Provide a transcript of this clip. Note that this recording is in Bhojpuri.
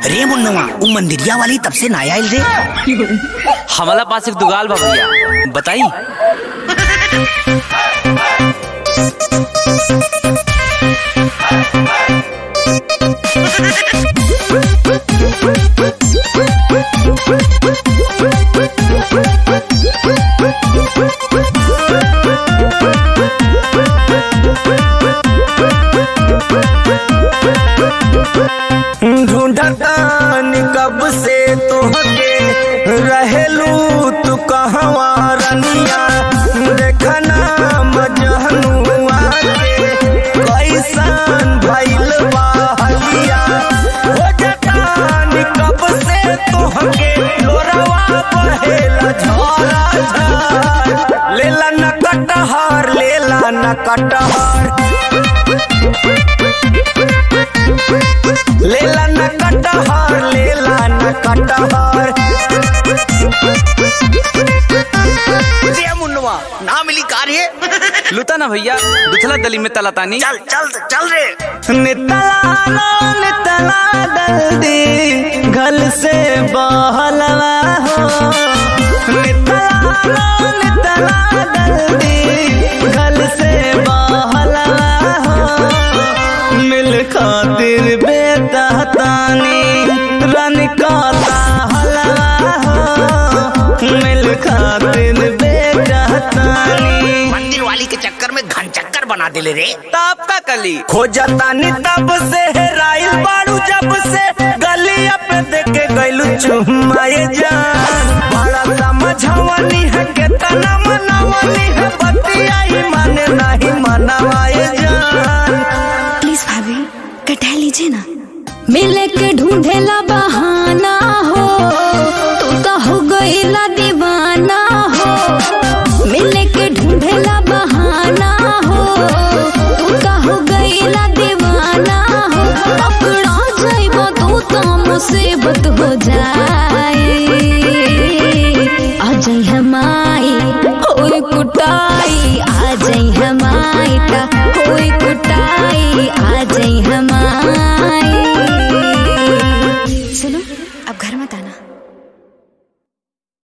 रे मुन्नवा वो मंदिरिया वाली तब से ना आयल रे। हमारा पास एक दुगाल बा भैया, बताई। ढूंढतानी कब से तुहके रहेलू तू कहवा रनिया, देखना मजनुआ के कैसन भइल बा हलिया। हो जतानी कब से तुहके लोरवा बहेला झरा झर, लेला न कटहर लेला न कटहर, लेला न कटहर लेला न कटहर। मुन्नवा ना मिली कार है लुता ना भैया, दुथला दली में तलातानी। चल चल चल रे। नितला दल्दी घल से बहलवा हो, नितला दल्दी घल से बहलवा हो। मिल खातिर बेतहतानी रन काता हलवा हो, मिल खातिर बेतहतानी। मंदिर वाली के चक्कर में घन चक्कर बना दिले रे। ताप का कली खोजतानी तब से हेराइल बाड़ू जब से, गलिया पे देखे गइलू चुमाए जान। बड़ा समझवनी है के तना मनवनी है, बतियाई माने नहीं मनवाए जान। प्लीज भाभी कटा लीजिए ना। मिले के ढूंढेला बहाना हो, तू तो हो गईला दीवाना हो। मिले के ढूंढेला बहाना हो, तू तो हो गईला दीवाना हो। पकड़ा जाइबो तू तो मुसीबत हो जाए। आ जाई हमाई होई कुटाई, आ जाई हमाई ता